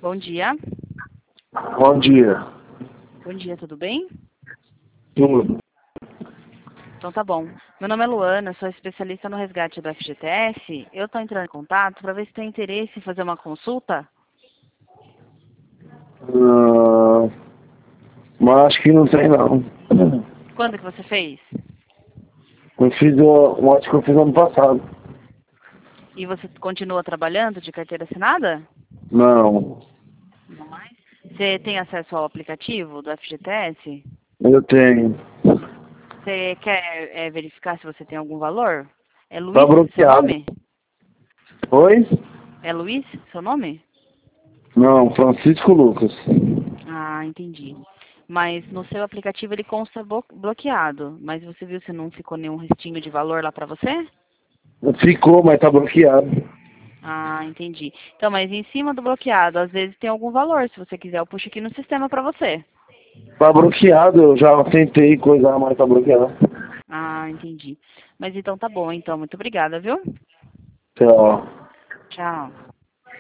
Bom dia. Bom dia. Bom dia, tudo bem? Tudo. Então tá bom. Meu nome é Luana, sou especialista no resgate do FGTS. Eu estou entrando em contato para ver se tem interesse em fazer uma consulta. Mas acho que não tem não. Quando que você fez? Acho que eu fiz ano passado. E você continua trabalhando de carteira assinada? Não, Não mais? Você tem acesso ao aplicativo do FGTS? eu tenho. Você quer verificar se você tem algum valor? É Tá Luiz, seu bloqueado. nome? Oi? É Luiz, seu nome? Não, Francisco Lucas. Ah, entendi. Mas no seu aplicativo ele consta bloqueado. Mas você viu se não ficou nenhum restinho de valor lá pra você? Ficou, mas tá bloqueado. Ah, entendi. Então, mas em cima do bloqueado, às vezes tem algum valor. Se você quiser, eu puxo aqui no sistema pra você. Tá bloqueado, eu já tentei coisar, mas tá bloqueado. Ah, entendi. Mas então tá bom, então. Muito obrigada, viu? Tchau. Tchau.